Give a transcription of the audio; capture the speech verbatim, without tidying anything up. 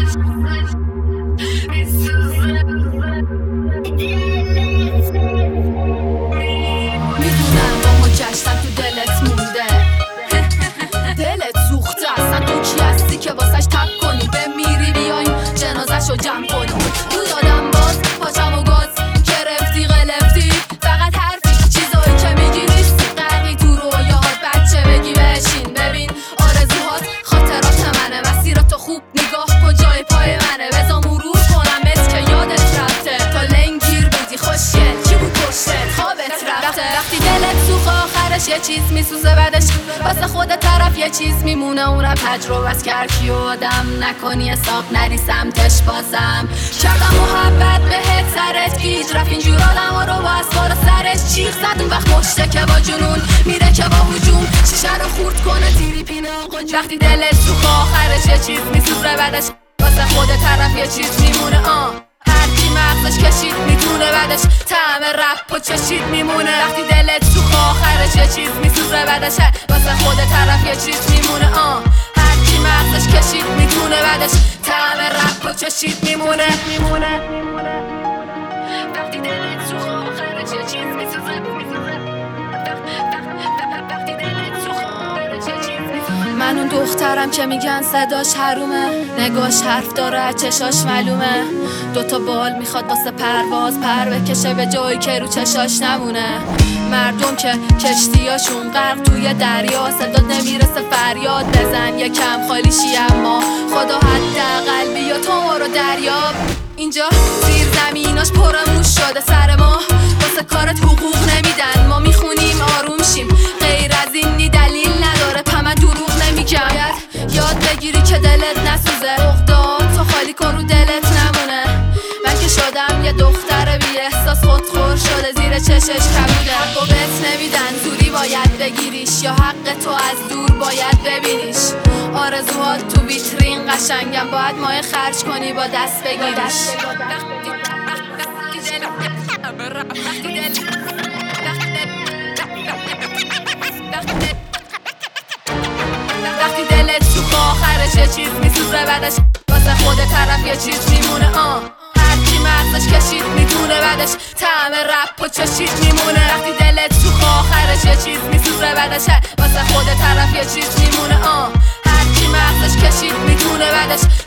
میدونم با ما گشتن تو دلت مونده، دلت سوخته اصلا تو کی هستی که واسش تب کنی بمیری بیایم جنازش رو جمع کنی. تو دادم باز پاچم و گاز گرفتی قلفتی فقط حرفی چیزایی که میگی نیستی غرقی تو رویاهات بچه بگی بشین ببین آرزوهات خاطرات منه مسیراتو خوب نگاه کن جای پای منه بذار مرور کنم بهت که یادت رفته تا لنگیر بودی خوشگل کی بود پشتت خوابت رفته وقتی دلت سوخ آخرش یه چیز میسوزه بعدش واسه خود طرف یه چیز میمونه اونم تجربت کرد کی آدم نکنی حساب نری سمتش بازم کردم محبت بهت سرت گیج رفت اینجور آدم ها رو با اسوار سرش چیخ زد اون وقت مشته که با جنون میره که با هجوم شیشه رو خورد کنه تیری پینه وقتی دلت سوخ آخرش یه چیز میسوزه بعدش واسه خود طرف یه چیز میمونه آه هر کی مغزش کشید میتونه بعدش طعم رپ و چشید میمونه وقتی دلت سوخ آخرش یه چیز میسوزه بعدش واسه خود طرف یه چیز میمونه آه هر کی مغزش کشید میتونه بعدش طعم رپ و چشید میمونه میمونه وقتی دلت سوخ آخرش یه چیز میسوزه من اون دخترم که میگن صداش حرومه نگاش حرف داره چشاش معلومه دوتا بال میخواد واسه پرواز پر بکشه به جایی که رو چشاش نمونه مردم که کشتیاشون غرق توی دریا صدا نمیرسه فریاد بزن یکم خالیشی اما خدا حداقل بیا تو ما رو دریاب اینجا زیر زمیناش پرموش شده سر ما واسه کارت حقوق نمیدن ما میخونیم آروم شیم غیر از اینی دلیل نداره پمه دروغ نمیگم یاد بگیری که دلت نسوزه اقدام تو خالی کن رو دلت نمونه من که شدم یه دختر بی احساس خودخور شده زیر چشش کبوده حقو بهت نمیدن زوری باید بگیریش یا حق تو از دور باید ببینیش آرزوهات تو ویترین قشنگم باید مایه خرج کنی با دست بگیریش وقتی دلت سوخ آخرش یه چیز میسوزه بعدش واسه خود طرف یه چیز میمونه آه هر کی مغزش کشید میتونه بعدش طعم رپ و چشید میمونه وقتی دلت سوخ آخرش یه چیز میسوزه بعدش واسه خود طرف یه چیز میمونه آه هر کی مغزش کشید میتونه بعدش